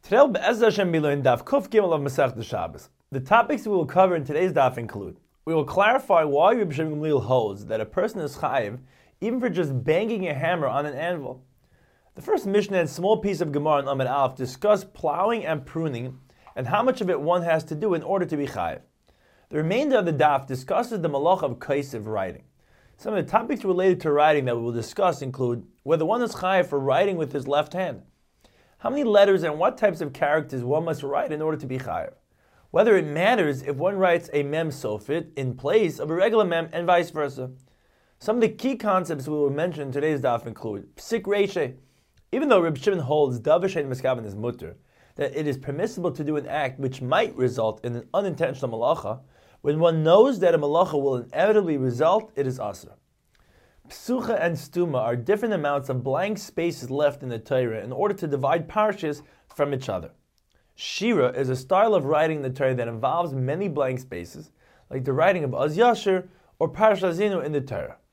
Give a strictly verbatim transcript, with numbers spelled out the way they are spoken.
Today, Be'ez Hashem Miloin Daf Kuf Gimel of Masechta Shabbos. The topics we will cover in today's daf include: we will clarify why Reb Shimon Gamliel holds that a person is chayiv even for just banging a hammer on an anvil. The first Mishnah and small piece of Gemara in Amud Aleph discuss plowing and pruning and how much of it one has to do in order to be chayiv. The remainder of the daf discusses the malach of kaisiv writing. Some of the topics related to writing that we will discuss include whether one is chayiv for writing with his left hand, how many letters and what types of characters one must write in order to be chayiv, whether it matters if one writes a mem sofit in place of a regular mem and vice versa. Some of the key concepts we will mention in today's daf include psik reishe. Even though Reb Shimon holds davar shein miskaven is mutter, that it is permissible to do an act which might result in an unintentional malacha, when one knows that a malacha will inevitably result, it is asur. Psucha and stuma are different amounts of blank spaces left in the Torah in order to divide parshas from each other. Shira is a style of writing in the Torah that involves many blank spaces, like the writing of Az Yashir or Parashat Azinu in the Torah.